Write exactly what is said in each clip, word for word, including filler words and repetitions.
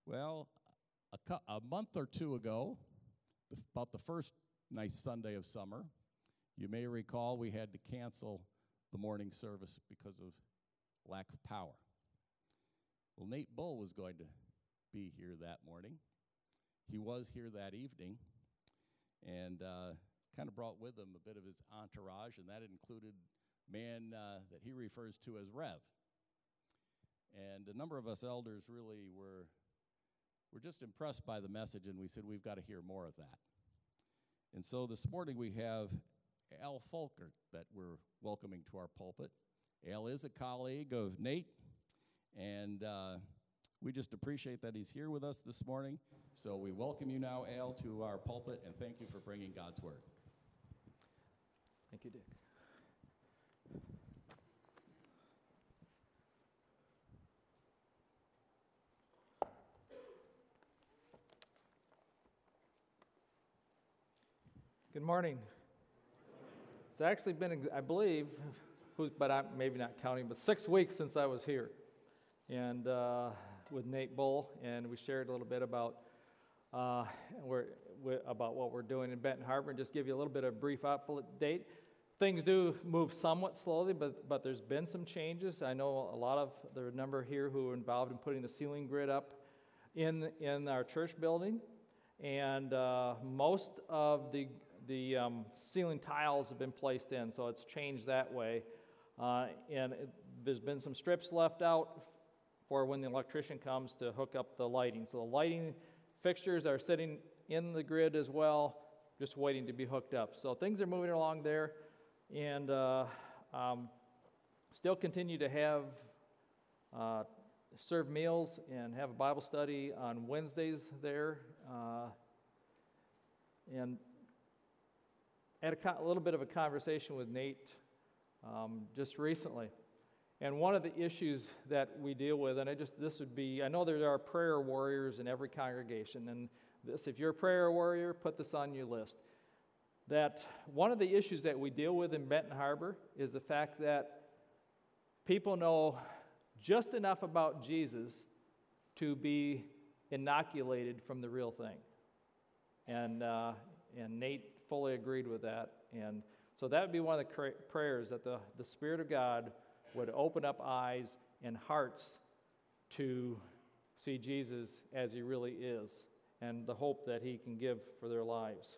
Well, a, cu- a month or two ago, the, about the first nice Sunday of summer, you may recall we had to cancel the morning service because of lack of power. Well, Nate Bull was going to be here that morning. He was here that evening, and uh, kind of brought with him a bit of his entourage, and that included a man uh, that he refers to as Rev. And a number of us elders really were, were just impressed by the message, and we said, we've got to hear more of that. And so this morning we have Al Folkert that we're welcoming to our pulpit. Al is a colleague of Nate, and uh, we just appreciate that he's here with us this morning. So we welcome you now, Al, to our pulpit, and thank you for bringing God's Word. Thank you, Dick. Good morning. It's actually been, I believe, who's, but I'm maybe not counting, but six weeks since I was here, and uh, with Nate Bull, and we shared a little bit about uh, we're, we, about what we're doing in Benton Harbor, and just give you a little bit of brief update. Things do move somewhat slowly, but but there's been some changes. I know a lot of there are a number here who are involved in putting the ceiling grid up in in our church building, and uh, most of the the um, ceiling tiles have been placed in, so it's changed that way. Uh, and it, there's been some strips left out for when the electrician comes to hook up the lighting. So the lighting fixtures are sitting in the grid as well, just waiting to be hooked up. So things are moving along there, and uh, um, still continue to have uh, serve meals and have a Bible study on Wednesdays there. Uh, and had a, co- a little bit of a conversation with Nate um, just recently. And one of the issues that we deal with, and I just, this would be, I know there are prayer warriors in every congregation, and this, if you're a prayer warrior, put this on your list. That one of the issues that we deal with in Benton Harbor is the fact that people know just enough about Jesus to be inoculated from the real thing. And uh, and Nate fully agreed with that. And so that would be one of the cra- prayers, that the, the Spirit of God would open up eyes and hearts to see Jesus as he really is, and the hope that he can give for their lives.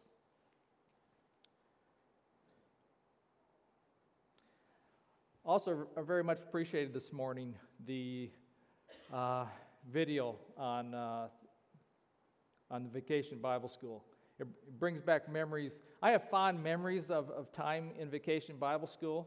Also, I very much appreciated this morning the uh, video on uh, on the Vacation Bible School. It, it brings back memories. I have fond memories of, of time in Vacation Bible School.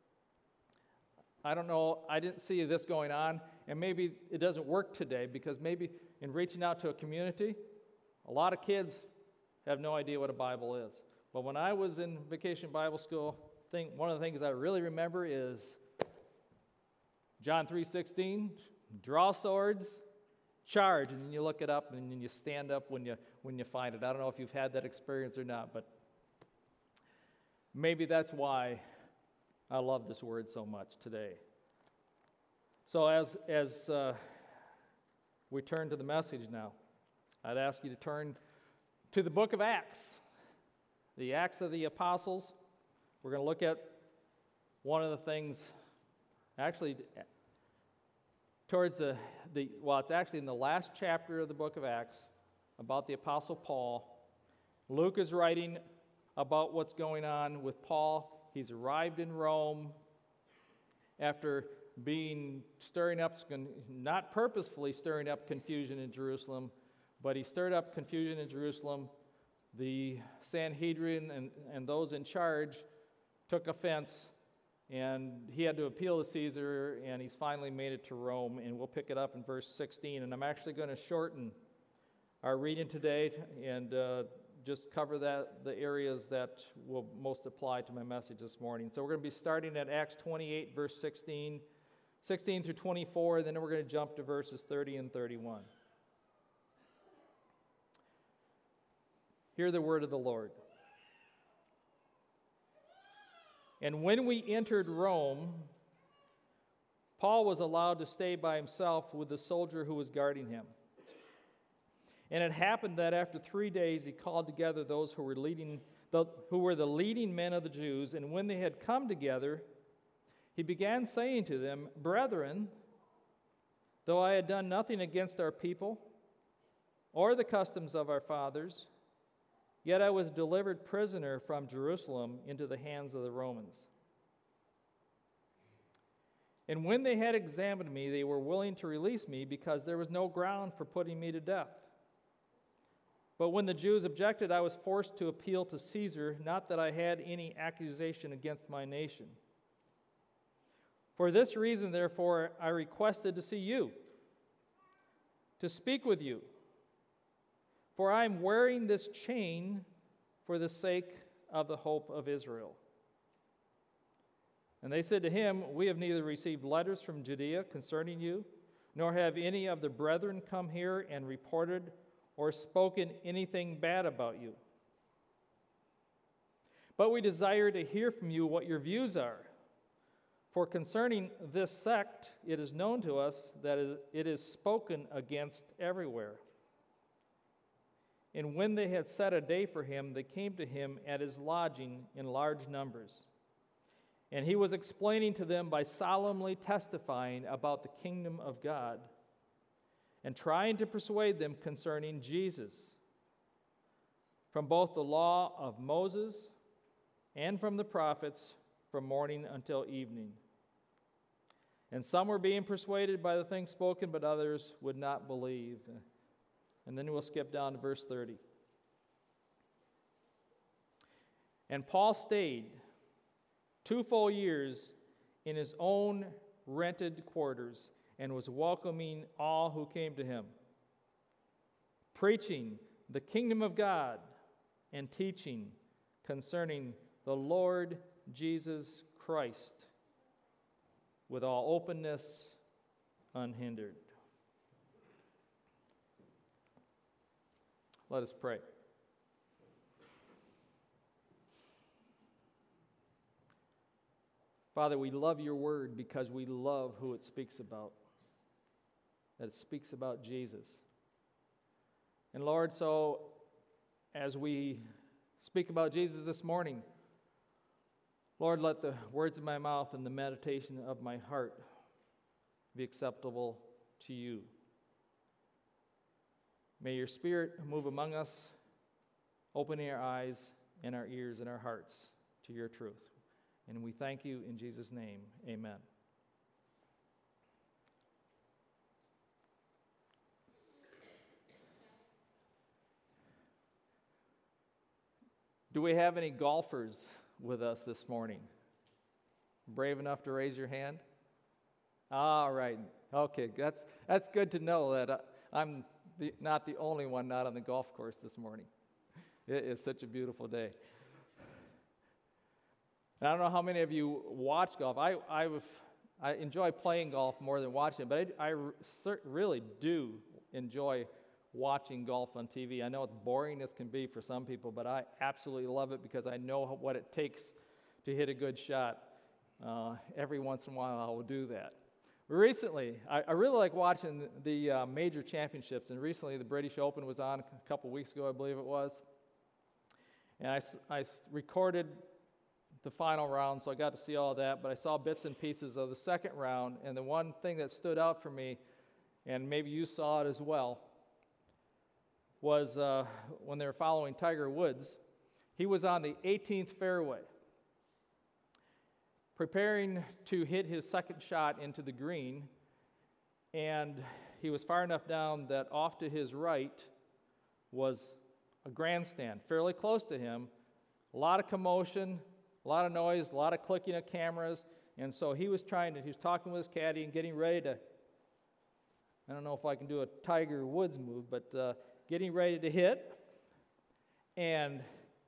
I don't know, I didn't see this going on, and maybe it doesn't work today, because maybe in reaching out to a community, a lot of kids have no idea what a Bible is. But when I was in Vacation Bible School, thing, one of the things I really remember is John three sixteen, draw swords, charge, and then you look it up, and then you stand up when you when you find it. I don't know if you've had that experience or not, but maybe that's why I love this word so much today. So as as uh, we turn to the message now, I'd ask you to turn to the book of Acts, the Acts of the Apostles. We're going to look at one of the things, actually, towards the, the, well, it's actually in the last chapter of the book of Acts, about the Apostle Paul. Luke is writing about what's going on with Paul. He's arrived in Rome after being stirring up, not purposefully stirring up confusion in Jerusalem, but he stirred up confusion in Jerusalem. The Sanhedrin and, and those in charge took offense, and he had to appeal to Caesar, and he's finally made it to Rome, and we'll pick it up in verse sixteen. And I'm actually going to shorten our reading today and uh, just cover that the areas that will most apply to my message this morning. So we're going to be starting at Acts twenty-eight, verse sixteen, sixteen through twenty-four, and then we're going to jump to verses thirty and thirty-one. Hear the word of the Lord. And when we entered Rome, Paul was allowed to stay by himself with the soldier who was guarding him. And it happened that after three days he called together those who were leading, the, who were the leading men of the Jews, and when they had come together, he began saying to them, "Brethren, though I had done nothing against our people or the customs of our fathers, yet I was delivered prisoner from Jerusalem into the hands of the Romans. And when they had examined me, they were willing to release me because there was no ground for putting me to death. But when the Jews objected, I was forced to appeal to Caesar, not that I had any accusation against my nation. For this reason, therefore, I requested to see you, to speak with you. For I am wearing this chain for the sake of the hope of Israel." And they said to him, "We have neither received letters from Judea concerning you, nor have any of the brethren come here and reported or spoken anything bad about you. But we desire to hear from you what your views are. For concerning this sect, it is known to us that it is spoken against everywhere." And when they had set a day for him, they came to him at his lodging in large numbers. And he was explaining to them by solemnly testifying about the kingdom of God and trying to persuade them concerning Jesus, from both the law of Moses and from the prophets, from morning until evening. And some were being persuaded by the things spoken, but others would not believe. And then we'll skip down to verse thirty. And Paul stayed two full years in his own rented quarters and was welcoming all who came to him, preaching the kingdom of God and teaching concerning the Lord Jesus Christ with all openness, unhindered. Let us pray. Father, we love your word because we love who it speaks about. That it speaks about Jesus. And Lord, so as we speak about Jesus this morning, Lord, let the words of my mouth and the meditation of my heart be acceptable to you. May your Spirit move among us, opening our eyes and our ears and our hearts to your truth. And we thank you in Jesus' name. Amen. Do we have any golfers with us this morning? Brave enough to raise your hand? All right. Okay, that's that's good to know that I, I'm the, not the only one not on the golf course this morning. It is such a beautiful day. And I don't know how many of you watch golf. I I, I enjoy playing golf more than watching it, but I, I really do enjoy watching golf on T V. I know it's boring as can be for some people, but I absolutely love it because I know what it takes to hit a good shot. Uh, every once in a while I will do that. Recently, I, I really like watching the, the uh, major championships, and recently the British Open was on a couple weeks ago, I believe it was. And I, I recorded the final round, so I got to see all of that, but I saw bits and pieces of the second round, and the one thing that stood out for me, and maybe you saw it as well, was uh, when they were following Tiger Woods. He was on the eighteenth fairway, preparing to hit his second shot into the green, and he was far enough down that off to his right was a grandstand, fairly close to him, a lot of commotion, a lot of noise, a lot of clicking of cameras, and so he was trying to, he was talking with his caddy and getting ready to, I don't know if I can do a Tiger Woods move, but uh, getting ready to hit, and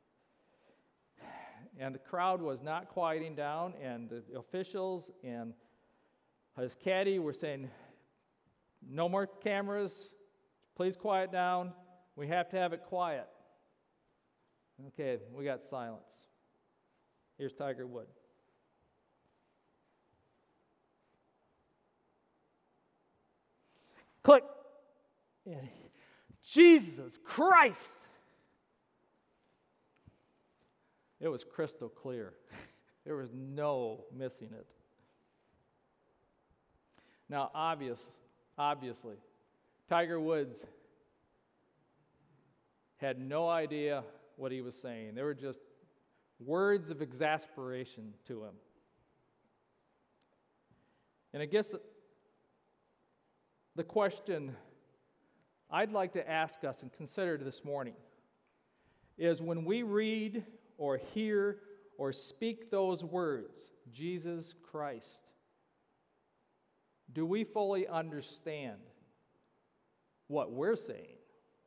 and the crowd was not quieting down, and the officials and his caddy were saying, no more cameras, please quiet down, we have to have it quiet. Okay, we got silence. Here's Tiger Woods. Click. And Jesus Christ. It was crystal clear. There was no missing it. Now, obvious, obviously, Tiger Woods had no idea what he was saying. They were just words of exasperation to him. And I guess the question I'd like to ask us and consider this morning is, when we read or hear or speak those words, Jesus Christ, do we fully understand what we're saying?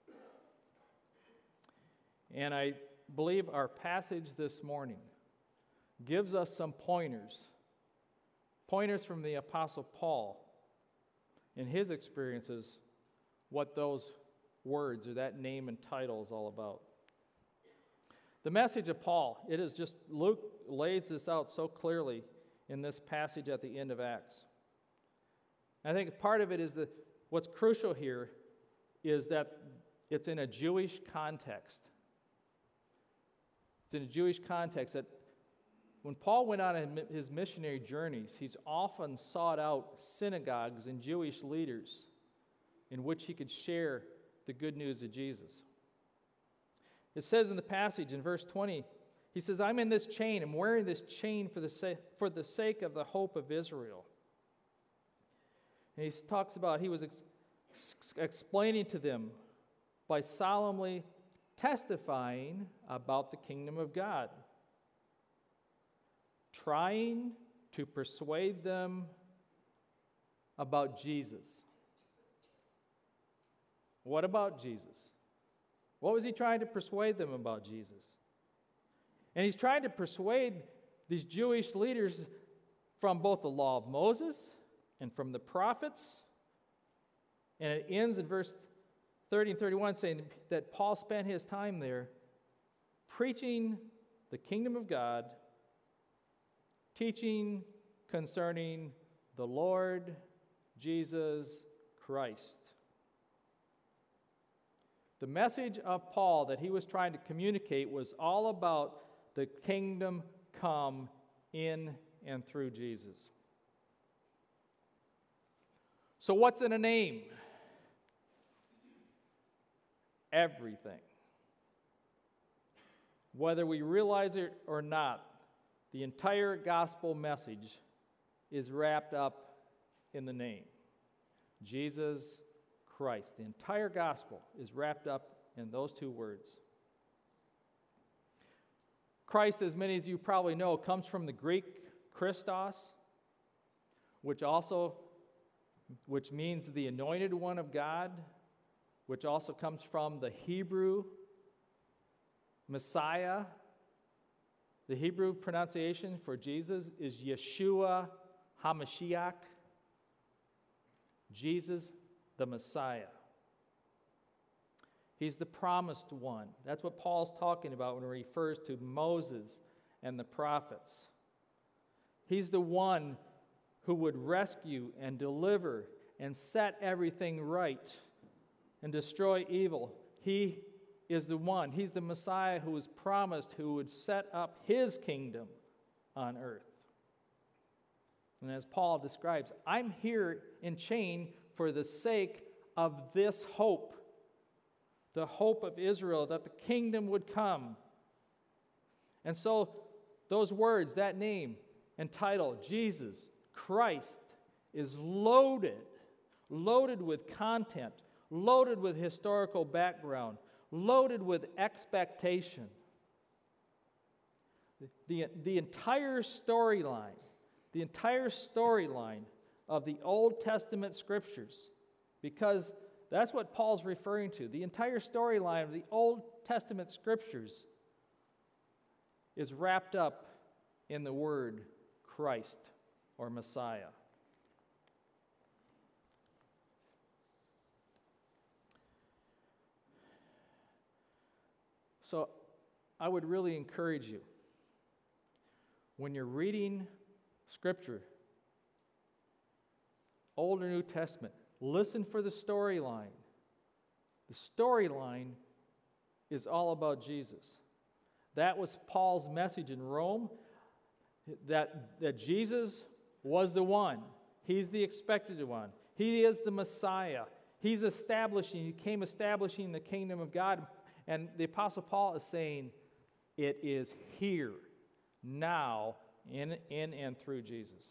And I believe our passage this morning gives us some pointers, pointers from the Apostle Paul in his experiences, what those words or that name and title is all about. The message of Paul, it is just, Luke lays this out so clearly in this passage at the end of Acts. I think part of it is that what's crucial here is that it's in a Jewish context. It's in a Jewish context that when Paul went on his missionary journeys, he's often sought out synagogues and Jewish leaders in which he could share the good news of Jesus. It says in the passage in verse twenty, he says, I'm in this chain, I'm wearing this chain for the, sa- for the sake of the hope of Israel. And he talks about, he was ex- ex- explaining to them by solemnly testifying about the kingdom of God, trying to persuade them about Jesus. What about Jesus? What was he trying to persuade them about Jesus? And he's trying to persuade these Jewish leaders from both the law of Moses and from the prophets. And it ends in verse thirty and thirty-one saying that Paul spent his time there preaching the kingdom of God, teaching concerning the Lord Jesus Christ. The message of Paul that he was trying to communicate was all about the kingdom come in and through Jesus. So what's in a name? Everything. Whether we realize it or not, the entire gospel message is wrapped up in the name. Jesus Christ. The entire gospel is wrapped up in those two words. Christ, as many of you probably know, comes from the Greek Christos, which also which means the anointed one of God, which also comes from the Hebrew Messiah. The Hebrew pronunciation for Jesus is Yeshua HaMashiach, Jesus the Messiah. He's the promised one. That's what Paul's talking about when he refers to Moses and the prophets. He's the one who would rescue and deliver and set everything right and destroy evil. He is the one. He's the Messiah who was promised, who would set up his kingdom on earth. And as Paul describes, I'm here in chain for the sake of this hope, the hope of Israel, that the kingdom would come. And so those words, that name and title, Jesus Christ, is loaded, loaded with content, loaded with historical background, loaded with expectation. The, the entire storyline, the entire storyline of the Old Testament scriptures, because that's what Paul's referring to. The entire storyline of the Old Testament scriptures is wrapped up in the word Christ or Messiah. So I would really encourage you, when you're reading Scripture, Old or New Testament, listen for the storyline, The storyline is all about Jesus. That was Paul's message in Rome, that, that Jesus was the one. He's the expected one. He is the Messiah. He's establishing, he came establishing the kingdom of God. And the Apostle Paul is saying, it is here, now, in, in and through Jesus.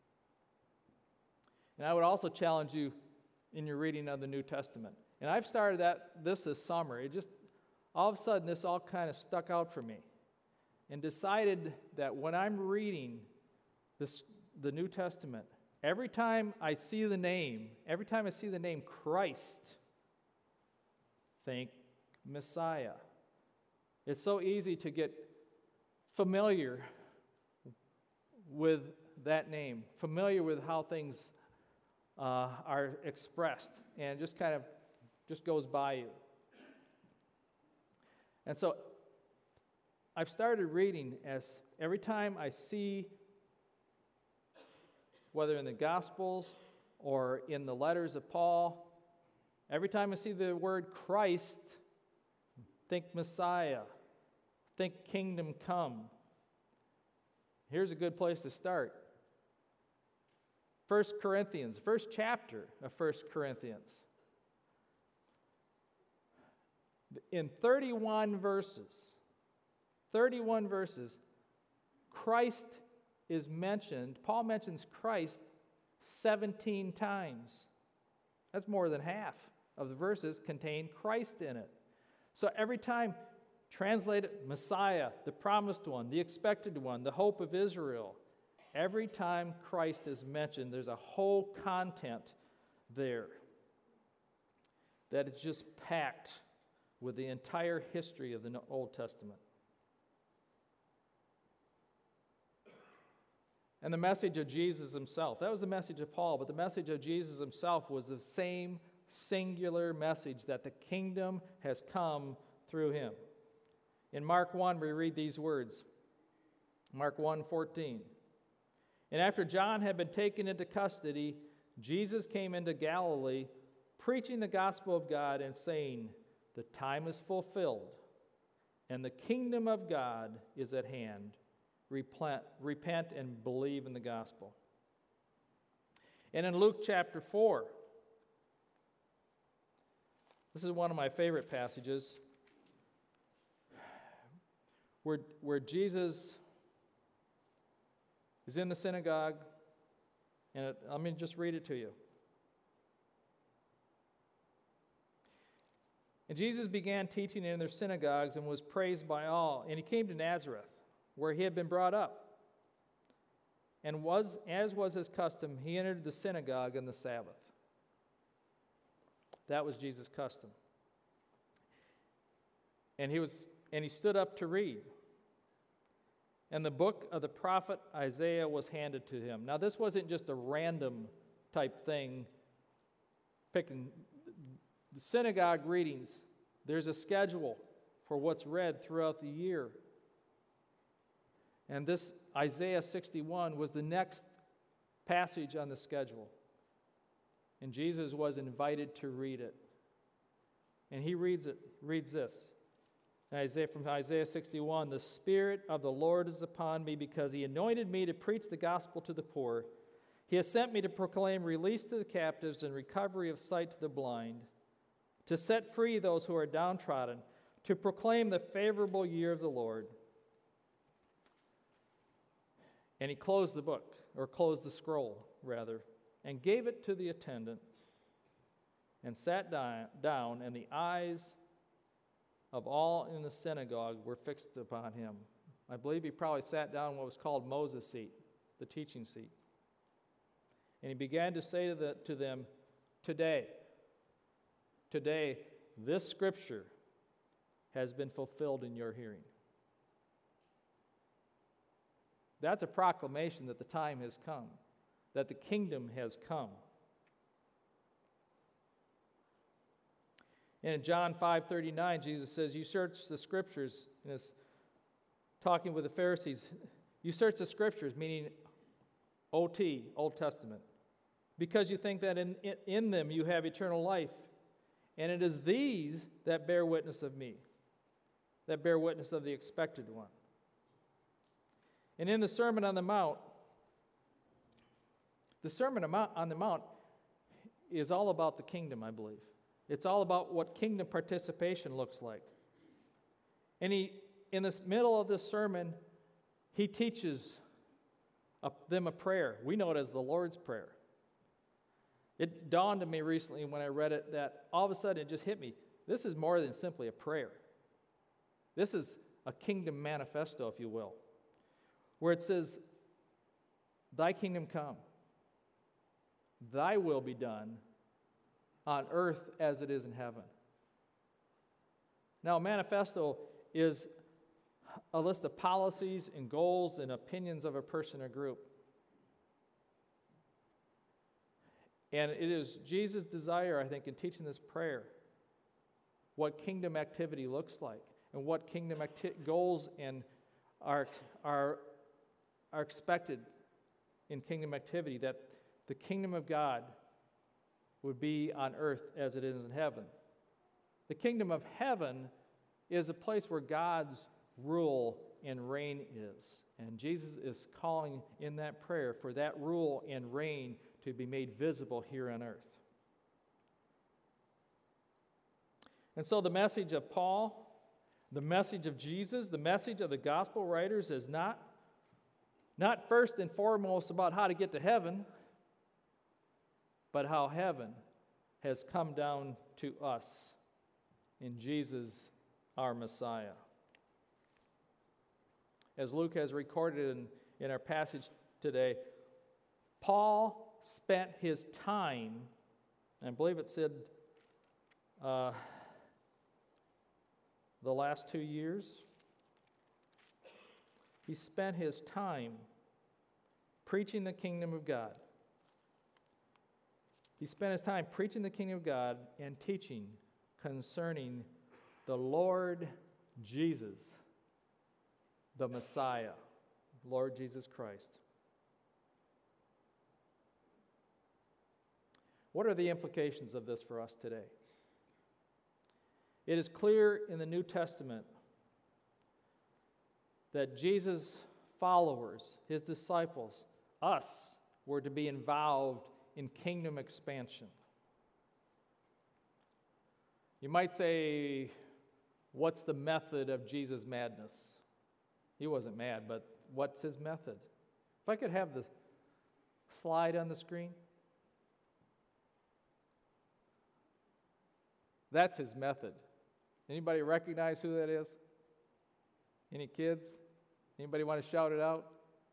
And I would also challenge you in your reading of the New Testament. And I've started that this this summer. It just, all of a sudden, this all kind of stuck out for me. And decided that when I'm reading this, the New Testament, every time I see the name, every time I see the name Christ, think Messiah. It's so easy to get familiar with that name, familiar with how things uh, are expressed, and just kind of just goes by you. And so I've started reading as every time I see, whether in the Gospels or in the letters of Paul, every time I see the word Christ, think Messiah, think kingdom come. Here's a good place to start. First Corinthians, first chapter of First Corinthians. In thirty-one verses, thirty-one verses, Christ is mentioned. Paul mentions Christ seventeen times. That's more than half of the verses contain Christ in it. So every time, translate it, Messiah, the promised one, the expected one, the hope of Israel. Every time Christ is mentioned, there's a whole content there that is just packed with the entire history of the Old Testament. And the message of Jesus himself, that was the message of Paul, but the message of Jesus himself was the same singular message, that the kingdom has come through him. In Mark one, we read these words. Mark one fourteen. And after John had been taken into custody, Jesus came into Galilee, preaching the gospel of God and saying, the time is fulfilled, and the kingdom of God is at hand. Repent, repent and believe in the gospel. And in Luke chapter four, this is one of my favorite passages, where, where Jesus is in the synagogue, and it, let me just read it to you. And Jesus began teaching in their synagogues and was praised by all. And he came to Nazareth, where he had been brought up. And was, as was his custom, he entered the synagogue on the Sabbath. That was Jesus' custom. And he was, and he stood up to read. And the book of the prophet Isaiah was handed to him. Now, this wasn't just a random type thing, picking the synagogue readings. There's a schedule for what's read throughout the year. And this Isaiah sixty-one was the next passage on the schedule. And Jesus was invited to read it. And he reads it, reads this. Isaiah, from Isaiah sixty-one, the Spirit of the Lord is upon me because he anointed me to preach the gospel to the poor. He has sent me to proclaim release to the captives and recovery of sight to the blind, to set free those who are downtrodden, to proclaim the favorable year of the Lord. And he closed the book, or closed the scroll, rather, and gave it to the attendant, and sat down, and the eyes of all in the synagogue were fixed upon him. I believe he probably sat down in what was called Moses' seat, the teaching seat. And he began to say to, the, to them, today, today, this scripture has been fulfilled in your hearing. That's a proclamation that the time has come, that the kingdom has come. And in John five thirty-nine, Jesus says, you search the scriptures, and it's talking with the Pharisees, you search the scriptures, meaning O T, Old Testament, because you think that in, in, in them you have eternal life, And it is these that bear witness of me, that bear witness of the expected one. And in the Sermon on the Mount, the Sermon on the Mount is all about the kingdom, I believe. It's all about what kingdom participation looks like. And he, in the middle of this sermon, he teaches a, them a prayer. We know it as the Lord's Prayer. It dawned on me recently when I read it that all of a sudden it just hit me. This is more than simply a prayer. This is a kingdom manifesto, if you will, where it says, "Thy kingdom come, thy will be done on earth as it is in heaven." Now, a manifesto is a list of policies and goals and opinions of a person or group. And it is Jesus' desire, I think, in teaching this prayer, what kingdom activity looks like and what kingdom acti- goals and are, are, are expected in kingdom activity, that the kingdom of God would be on earth as it is in heaven. The kingdom of heaven is a place where God's rule and reign is. And Jesus is calling in that prayer for that rule and reign to be made visible here on earth. And so the message of Paul, the message of Jesus, the message of the gospel writers is not, not first and foremost about how to get to heaven, but how heaven has come down to us in Jesus, our Messiah. As Luke has recorded in, in our passage today, Paul spent his time, I believe it said uh, the last two years, he spent his time preaching the kingdom of God. He spent his time preaching the kingdom of God and teaching concerning the Lord Jesus, the Messiah, Lord Jesus Christ. What are the implications of this for us today? It is clear in the New Testament that Jesus' followers, his disciples, us, were to be involved in kingdom expansion. You might say, what's the method of Jesus' madness? He wasn't mad, but what's his method? If I could have the slide on the screen. That's his method. Anybody recognize who that is? Any kids? Anybody want to shout it out?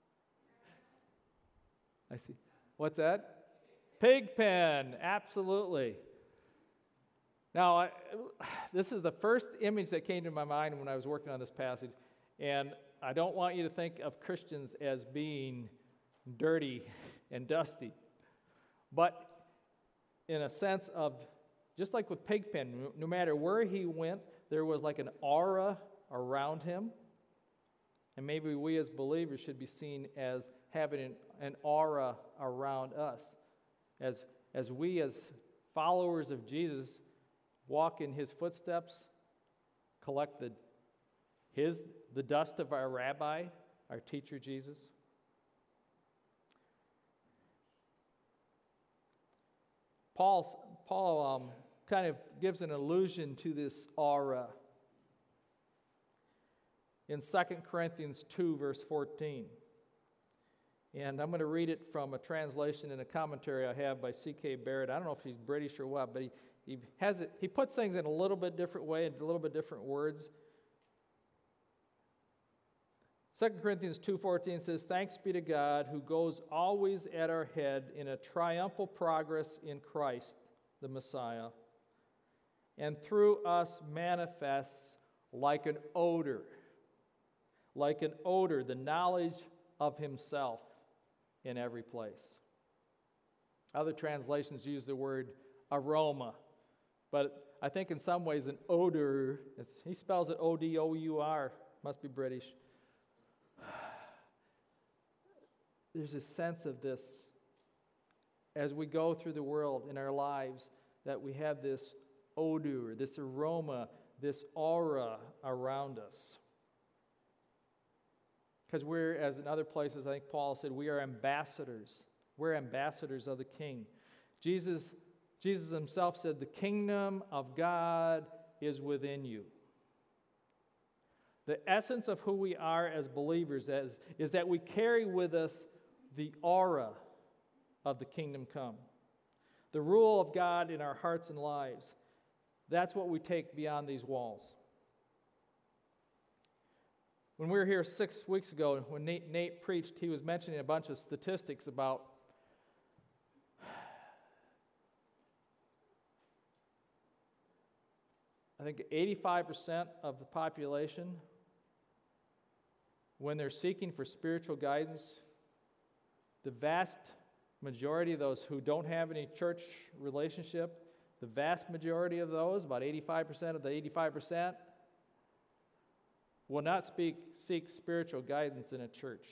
I see. What's that? Pigpen, absolutely. Now, I, this is the first image that came to my mind when I was working on this passage, and I don't want you to think of Christians as being dirty and dusty, but in a sense of, just like with Pigpen, no matter where he went, there was like an aura around him, and maybe we as believers should be seen as having an, an aura around us. As, as we as followers of Jesus walk in his footsteps, collect the, his, the dust of our rabbi, our teacher Jesus. Paul's, Paul um, kind of gives an allusion to this aura in Second Corinthians two, verse fourteen. And I'm going to read it from a translation and a commentary I have by C K Barrett. I don't know if he's British or what, but he, he has it. He puts things in a little bit different way, in a little bit different words. Second Corinthians two fourteen says, "Thanks be to God who goes always at our head in a triumphal progress in Christ, the Messiah, and through us manifests like an odor, like an odor, the knowledge of himself in every place." Other translations use the word aroma, but I think in some ways an odor, it's, he spells it O D O U R, must be British. There's a sense of this as we go through the world in our lives, that we have this odor, this aroma, this aura around us. Because we're, as in other places, I think Paul said, we are ambassadors. We're ambassadors of the King. Jesus, Jesus himself said, the kingdom of God is within you. The essence of who we are as believers is, is that we carry with us the aura of the kingdom come. The rule of God in our hearts and lives. That's what we take beyond these walls. When we were here six weeks ago, when Nate, Nate preached, he was mentioning a bunch of statistics about I think eighty-five percent of the population, when they're seeking for spiritual guidance, the vast majority of those who don't have any church relationship, the vast majority of those, about eighty-five percent of the eighty-five percent, will not speak, seek spiritual guidance in a church.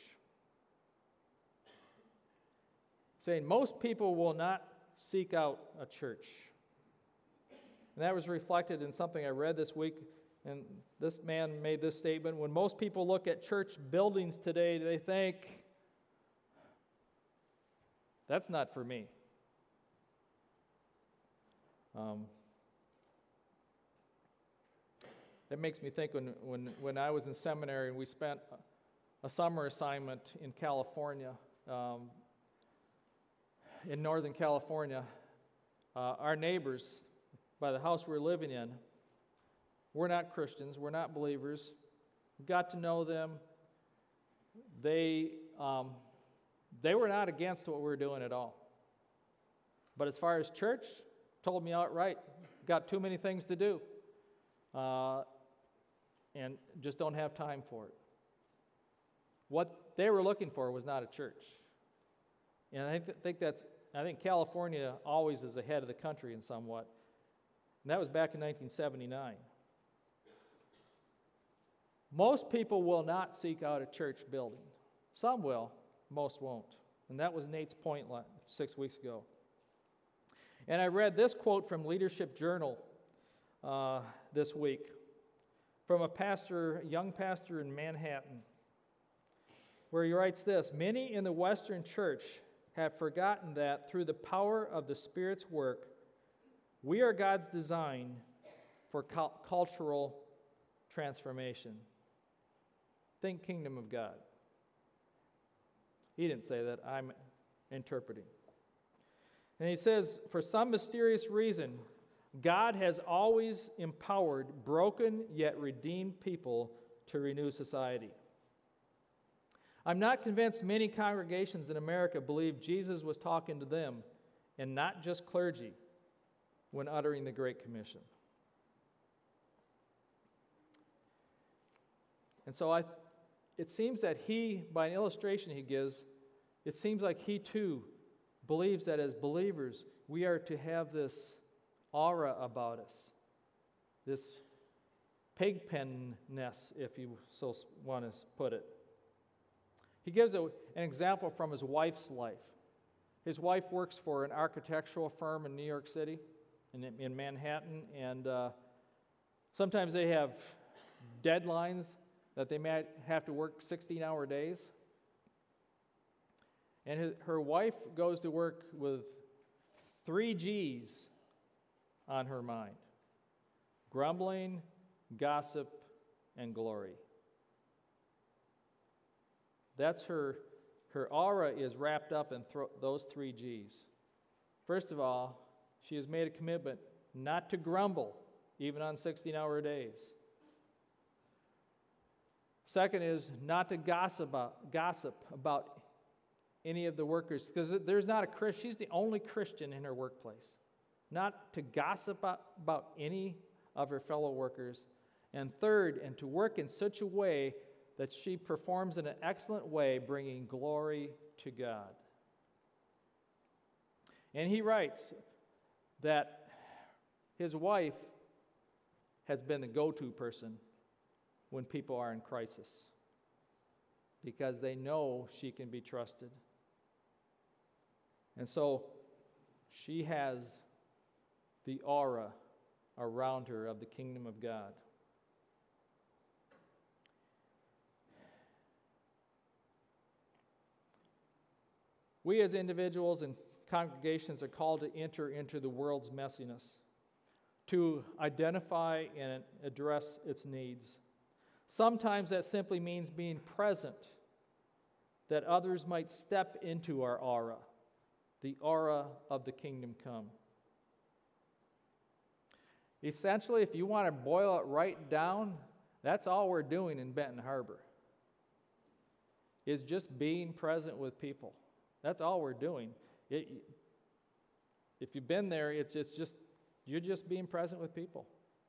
Saying most people will not seek out a church. And that was reflected in something I read this week, and this man made this statement. When most people look at church buildings today, they think, that's not for me. Um, that makes me think when, when, when I was in seminary and we spent a summer assignment in California, um, in Northern California, uh, our neighbors by the house we were living in, we're not Christians, we're not believers. We got to know them. They, um, they were not against what we were doing at all. But as far as church, told me outright, got too many things to do, uh, and just don't have time for it. What they were looking for was not a church. And I th- think that's, I think California always is ahead of the country in somewhat. And that was back in nineteen seventy-nine. Most people will not seek out a church building. Some will, most won't. And that was Nate's point six weeks ago. And I read this quote from Leadership Journal uh, this week from a pastor, a young pastor in Manhattan, where he writes this: many in the Western church have forgotten that through the power of the Spirit's work, we are God's design for cu- cultural transformation. Think kingdom of God. He didn't say that, I'm interpreting. And he says, for some mysterious reason, God has always empowered broken yet redeemed people to renew society. I'm not convinced many congregations in America believe Jesus was talking to them and not just clergy when uttering the Great Commission. And so I, it seems that he, by an illustration he gives, it seems like he too believes that as believers, we are to have this aura about us, this pigpenness, if you so want to put it. He gives a, an example from his wife's life. His wife works for an architectural firm in New York City, in, in Manhattan, and uh, sometimes they have deadlines that they might have to work sixteen-hour days. And his, her wife goes to work with three G's on her mind: grumbling, gossip, and glory. That's her, her aura is wrapped up in thro- those three G's. First of all, she has made a commitment not to grumble, even on sixteen-hour days. Second is not to gossip about, gossip about any of the workers, because there's not a Christian. She's the only Christian in her workplace. Not to gossip about, about any of her fellow workers. And third, and to work in such a way that she performs in an excellent way, bringing glory to God. And he writes that his wife has been the go-to person when people are in crisis, because they know she can be trusted. And so she has the aura around her of the kingdom of God. We as individuals and congregations are called to enter into the world's messiness, to identify and address its needs. Sometimes that simply means being present, that others might step into our aura, the aura of the kingdom come. Essentially, if you want to boil it right down, that's all we're doing in Benton Harbor, is just being present with people. That's all we're doing. It, if you've been there, it's, it's just, you're just being present with people.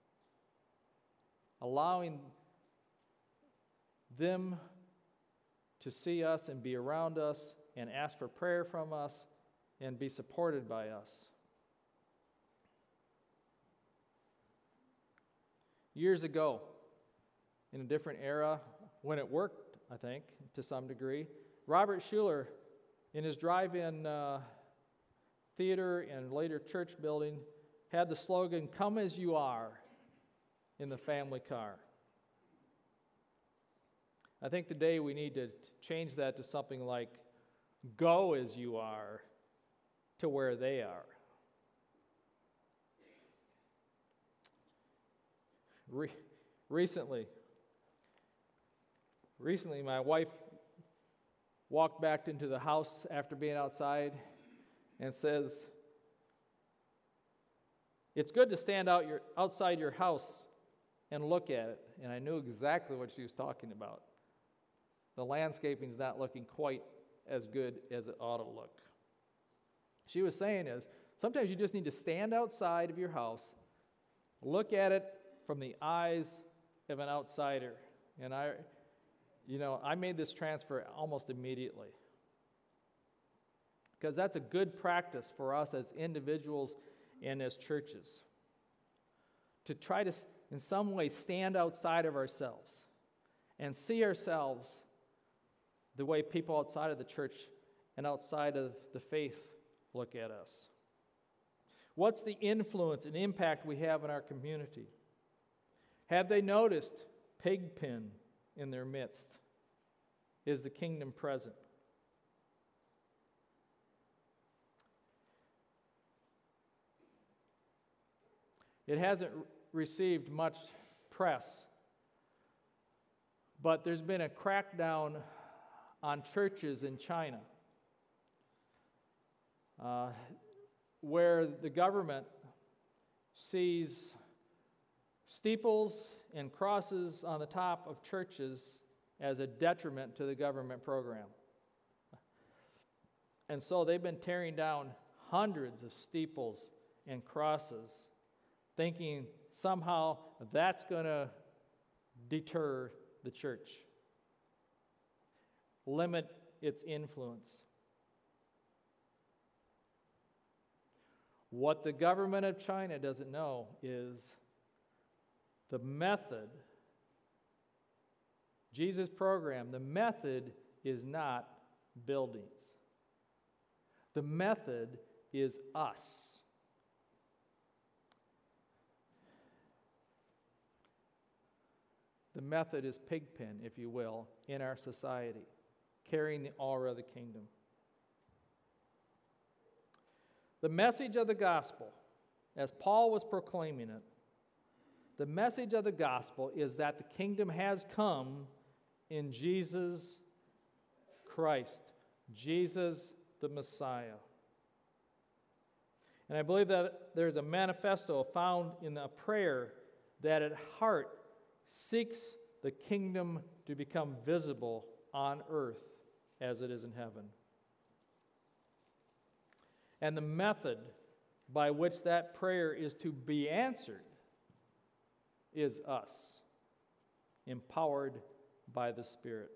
Allowing them to see us and be around us and ask for prayer from us and be supported by us. Years ago, in a different era, when it worked, I think, to some degree, Robert Schuller, in his drive-in uh, theater and later church building, had the slogan, "Come as you are," in the family car. I think today we need to change that to something like, "Go as you are to where they are." Re- recently, recently my wife walked back into the house after being outside and says, "It's good to stand out your, outside your house and look at it." And I knew exactly what she was talking about. The landscaping's not looking quite as good as it ought to look. She was saying is, sometimes you just need to stand outside of your house, look at it from the eyes of an outsider. And I, you know, I made this transfer almost immediately, because that's a good practice for us as individuals and as churches, to try to, in some way, stand outside of ourselves and see ourselves the way people outside of the church and outside of the faith look at us. What's the influence and impact we have in our community? Have they noticed Pigpen in their midst? Is the kingdom present? It hasn't re- received much press, but there's been a crackdown on churches in China, uh, where the government sees steeples and crosses on the top of churches as a detriment to the government program. And so they've been tearing down hundreds of steeples and crosses, thinking somehow that's going to deter the church, limit its influence. What the government of China doesn't know is the method, Jesus' program, the method is not buildings. The method is us. The method is Pigpen, if you will, in our society, carrying the aura of the kingdom. The message of the gospel, as Paul was proclaiming it, the message of the gospel is that the kingdom has come in Jesus Christ, Jesus the Messiah. And I believe that there's a manifesto found in a prayer that at heart seeks the kingdom to become visible on earth as it is in heaven. And the method by which that prayer is to be answered is us, empowered by the Spirit.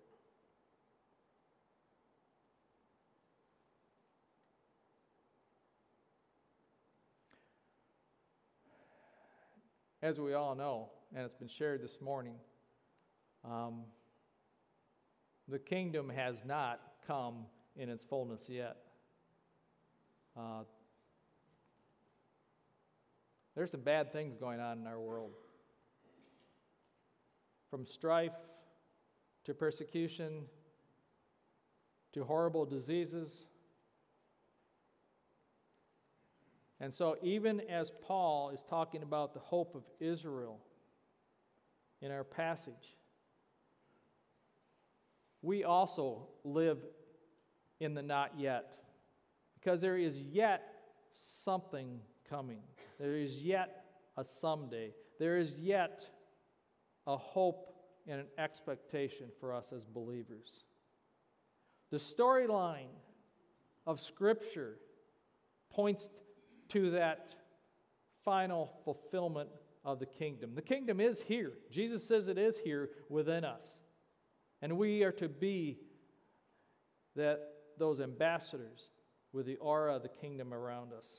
As we all know, and it's been shared this morning, um, the kingdom has not come in its fullness yet. Uh, There's some bad things going on in our world. From strife to persecution to horrible diseases. And so even as Paul is talking about the hope of Israel in our passage, we also live in the not yet, because there is yet something coming. There is yet a someday. There is yet a hope and an expectation for us as believers. The storyline of Scripture points to that final fulfillment of the kingdom. The kingdom is here. Jesus says it is here within us. And we are to be that those ambassadors with the aura of the kingdom around us.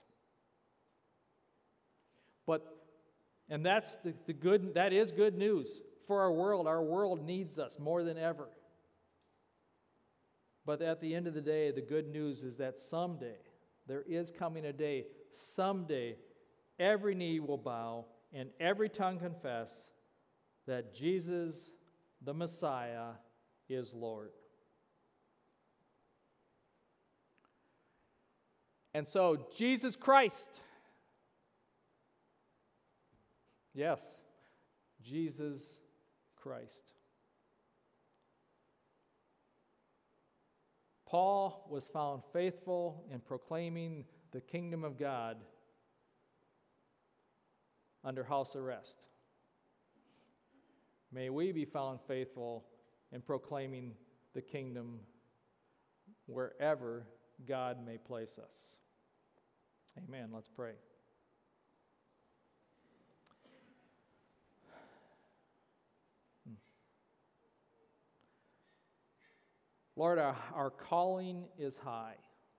But, and that's the, the good, that is good news for our world. Our world needs us more than ever. But at the end of the day, the good news is that someday, there is coming a day, someday, every knee will bow and every tongue confess that Jesus, the Messiah, is Lord. And so, Jesus Christ, yes, Jesus Christ. Paul was found faithful in proclaiming the kingdom of God under house arrest. May we be found faithful in proclaiming the kingdom wherever God may place us. Amen. Let's pray. Lord, our, our calling is high.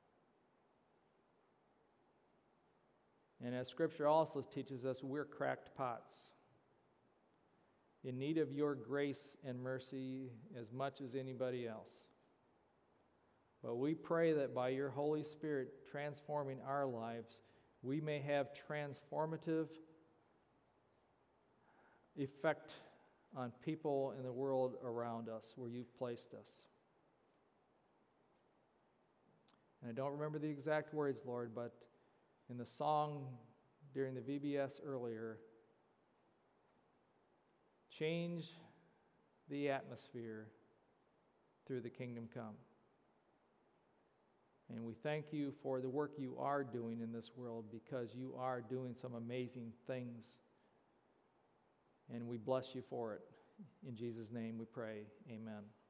And as Scripture also teaches us, we're cracked pots, in need of your grace and mercy as much as anybody else. But we pray that by your Holy Spirit transforming our lives, we may have transformative effect on people in the world around us where you've placed us. And I don't remember the exact words, Lord, but in the song during the V B S earlier, change the atmosphere through the kingdom come. And we thank you for the work you are doing in this world, because you are doing some amazing things. And we bless you for it. In Jesus' name we pray, amen.